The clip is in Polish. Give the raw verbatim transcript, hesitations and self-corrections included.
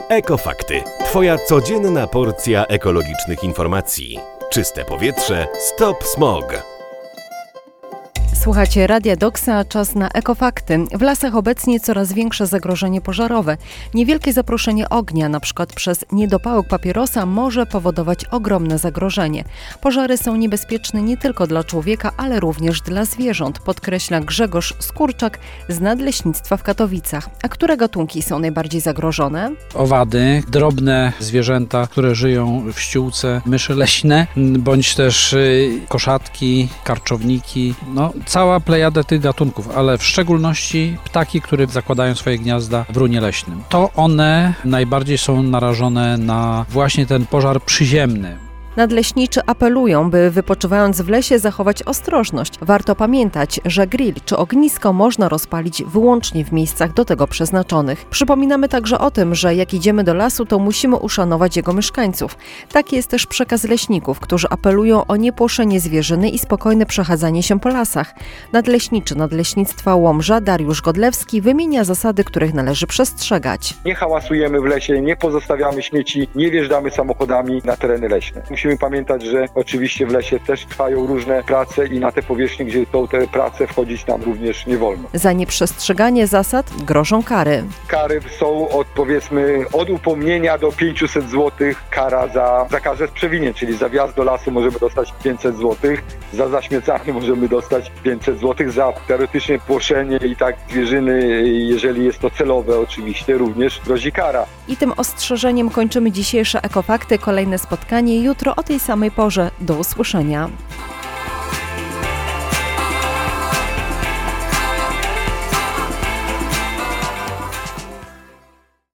Ekofakty. Twoja codzienna porcja ekologicznych informacji. Czyste powietrze, stop smog. Słuchacie Radia Doksa, czas na Ekofakty. W lasach obecnie coraz większe zagrożenie pożarowe. Niewielkie zaproszenie ognia, np. przez niedopałek papierosa, może powodować ogromne zagrożenie. Pożary są niebezpieczne nie tylko dla człowieka, ale również dla zwierząt, podkreśla Grzegorz Skurczak z Nadleśnictwa w Katowicach. A które gatunki są najbardziej zagrożone? Owady, drobne zwierzęta, które żyją w ściółce, myszy leśne, bądź też koszatki, karczowniki, no cała plejada tych gatunków, ale w szczególności ptaki, które zakładają swoje gniazda w runie leśnym. To one najbardziej są narażone na właśnie ten pożar przyziemny. Nadleśniczy apelują, by wypoczywając w lesie zachować ostrożność. Warto pamiętać, że grill czy ognisko można rozpalić wyłącznie w miejscach do tego przeznaczonych. Przypominamy także o tym, że jak idziemy do lasu, to musimy uszanować jego mieszkańców. Taki jest też przekaz leśników, którzy apelują o niepłoszenie zwierzyny i spokojne przechadzanie się po lasach. Nadleśniczy Nadleśnictwa Łomża Dariusz Godlewski wymienia zasady, których należy przestrzegać. Nie hałasujemy w lesie, nie pozostawiamy śmieci, nie wjeżdżamy samochodami na tereny leśne. Musimy pamiętać, że oczywiście w lesie też trwają różne prace i na te powierzchnie, gdzie są te prace, wchodzić nam również nie wolno. Za nieprzestrzeganie zasad grożą kary. Kary są od, powiedzmy, od upomnienia do pięćset złotych kara za, za każde z przewinień, czyli za wjazd do lasu możemy dostać pięćset złotych, za zaśmiecanie możemy dostać pięćset złotych, za teoretycznie płoszenie i tak zwierzyny, jeżeli jest to celowe oczywiście, również grozi kara. I tym ostrzeżeniem kończymy dzisiejsze Ekofakty. Kolejne spotkanie jutro o tej samej porze. Do usłyszenia.